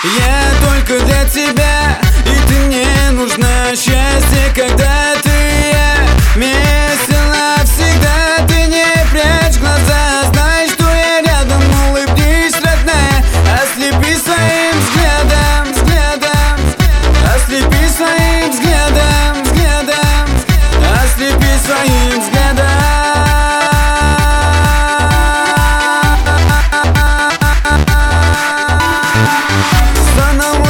Я только для тебя, и ты мне нужна. Счастье, когда